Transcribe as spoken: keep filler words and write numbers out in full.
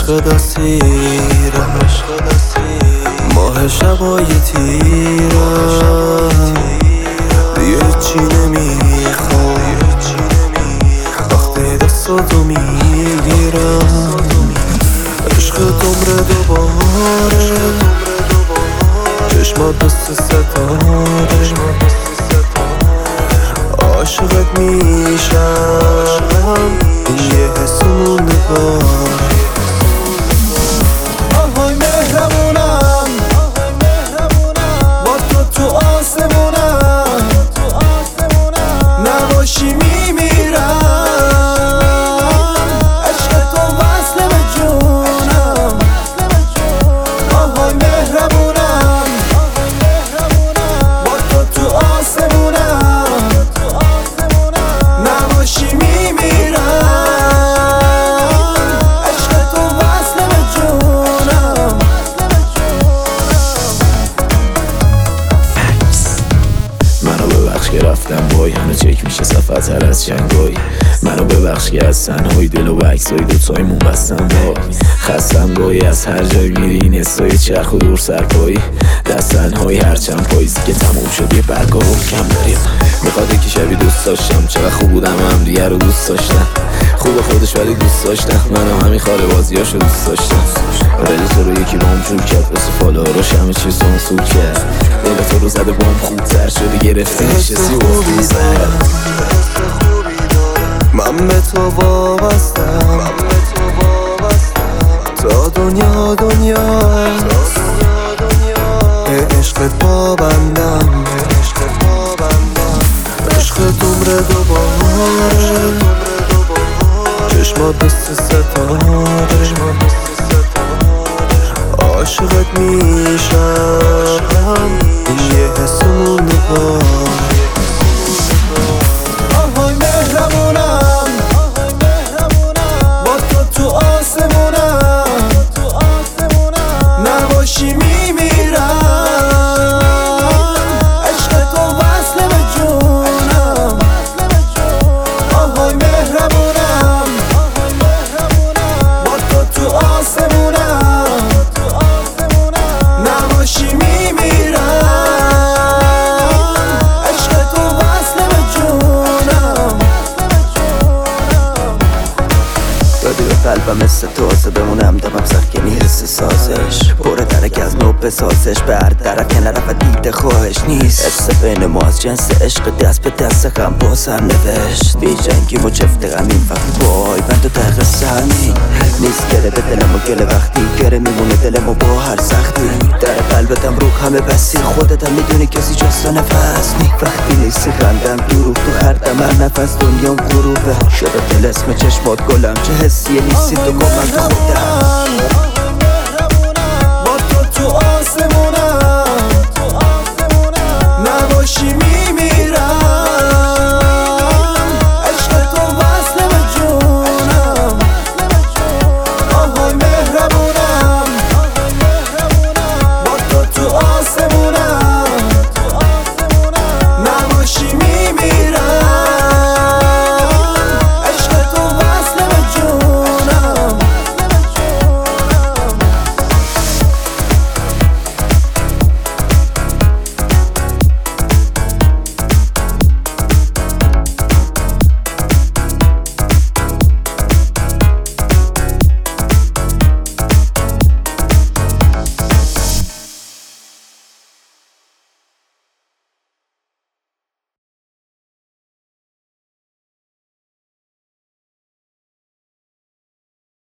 عشق دستیره ماه شبای تیره دیگه چی نمیخوام وقتی دستاتو میگیرم عشق عمر دوباره چشمات دست ستاره عاشقت میشم یه حس مونده پاره آهای مهربونم با تو تو آسمونم نباشی میمیرم عشق تو وصله به جونم آهای مهربونم با تو تو آسمونم نباشی میمیرم عشق تو وصله به جونم منو ببخش که رفتم وای همه چک میشه صفحه تر از چنگای منو ببخش که از تنهایی دل و عکسای دوتایمون بستم وای خستم گاهی از هر جای میری این استای چرخ و دور سرپایی دست تنهایی هرچند پاییزی که تموم شد یه برگاه رو کم داریم میخواد یکی شبی دوست داشتم چقدر خوب بودم هم دیگه رو دوست داشتم خوب خودش ولی دوست داشتم منو همین خاله بازیاشو دوست داشتم ولی تو رو یکی بام جور کرد واسه فالاراش همه چیز سانسور کرد دل تو رو زده بام خوبتر شده گرفتی نشستی و افتی زد من به تو وابستم تا دنیا دنیا به عشقت پابندم عشقت عمر دوباره چشمات دست ستاره عاشقت میشم یه حس مونده پاره آهای مهربونم با تو تو آسمونم نباشی میمیرم عشق تو وصله به جونم آهای مهربونم با تو تو آسمونم نباشی میمیرم عشق تو وصله به جونم دادی به قلبم مثل تازه بمونم دمم سخکنی حس سازش پره درک از نو بسازش به هر طرف که نرفت دیده خواهش نیست حس بین ما از جنس عشق دست به دست غم با سر نوشت بی جنگی و چفت غمین وقتی وای بند و دقیقه سهمی نیست گره به دلم و گله وقتی گره میمونه دلم و با هر سختی در قلبتم رو همه بسی خودتم میدونی کسی جز تو نفس نی وقتی نیستی خندم دروغ تو هر دم هر نفس دنیام غروبه شده دل اسم چشمات گلم چه حسیه نیستی تو گفتم خودم